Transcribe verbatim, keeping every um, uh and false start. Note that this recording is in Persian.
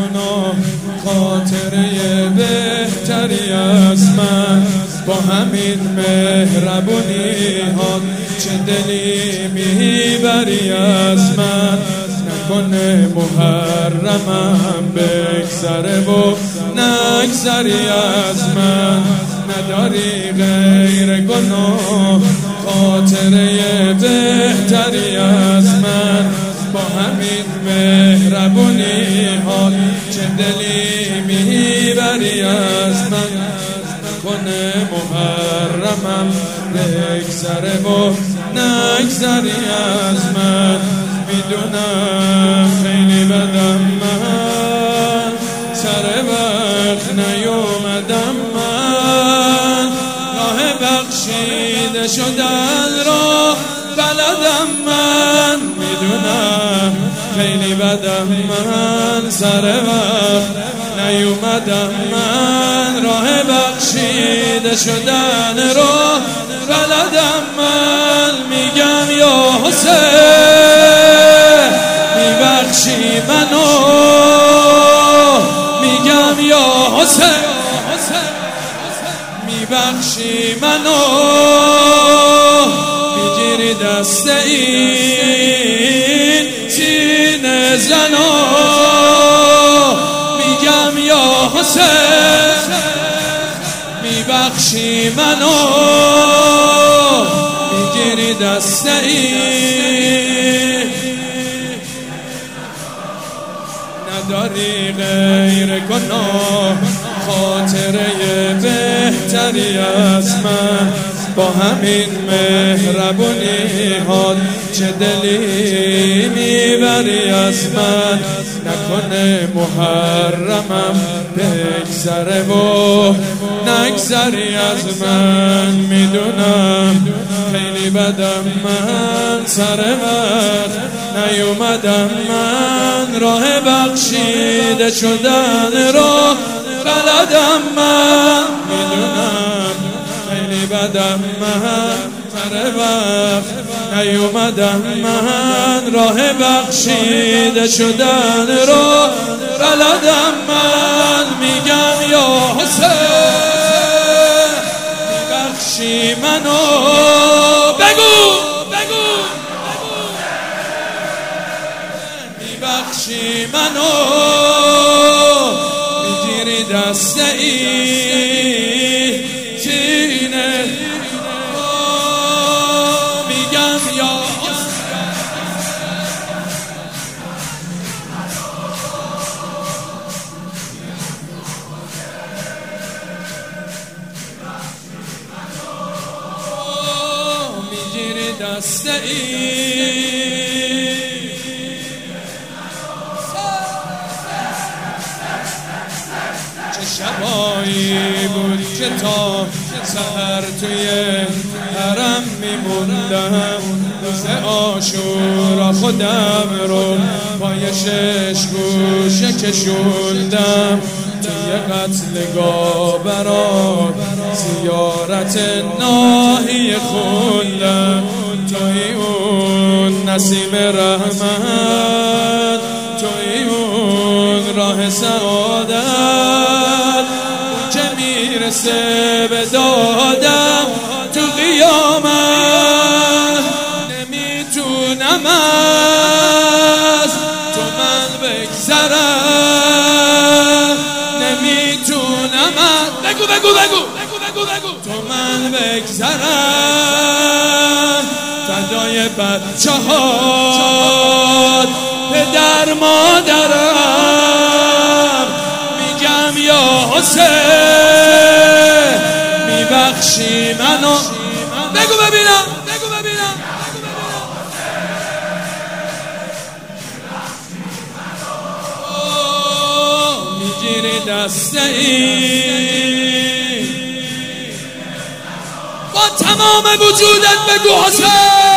گناه خاطره بهتری از من. با همین مهربونی ها چه دلی میبری از من. نکنه محرمم بگذره و نگذری از من. نداری غیر گناه خاطره بهتری از من. با همین مهربونی ها چه دلی میبری از من. نکنه محرمم بگذره و نگذری از من. میدونم خیلی بدم من، سر وقت نیومدم من. راه بخشیده شدن را بلدم من. میدونم خیلی بدم من، سر وقت نیومدم من. راه بخشیده شدن را بلدم من. میگم یا حسین میبخشی منو. میگم یا حسین میبخشی منو. میگیری دست این سینه زنو. میگم یا حسین میبخشی منو. میگیری دست این. نداری غیر گناه خاطره بهتری از من. با همین مهربونی ها چه دلی میبری از من. نکنه محرمم بگذره و نگذری از من. میدونم خیلی بدم من، سر وقت نیومدم من. راه بخشیده شدن را بلدم من. میدونم خیلی بدم من، سر وقت نیومدم من. راه بخشیده شدن را بلدم من. میگم یا حسین میبخشی منو. بگو بگو میبخشی منو. میگیری دست این سینه. میگم یا میگیری دست این. شبایی بود که تا سحر توی حرم میموندم. روز عاشورا خودم رو پای شش گوشه کشوندم. توی قتلگاه برات زیارت ناحیه خوندم. توی اون نسیم رحمت، توی اون راه سعادت که میرسه به دادم تو قیامت. نمیتونم از تو من بگذرم. نمیتونم از بگو بگو بگو بگو بگو تو من بگذرم. فدای بچه هات پدر مادرم. میگم یا حسین میبخشی منو. بگو ببینم بگو ببینم میگیری دست این. با تمام وجودت بگو حسین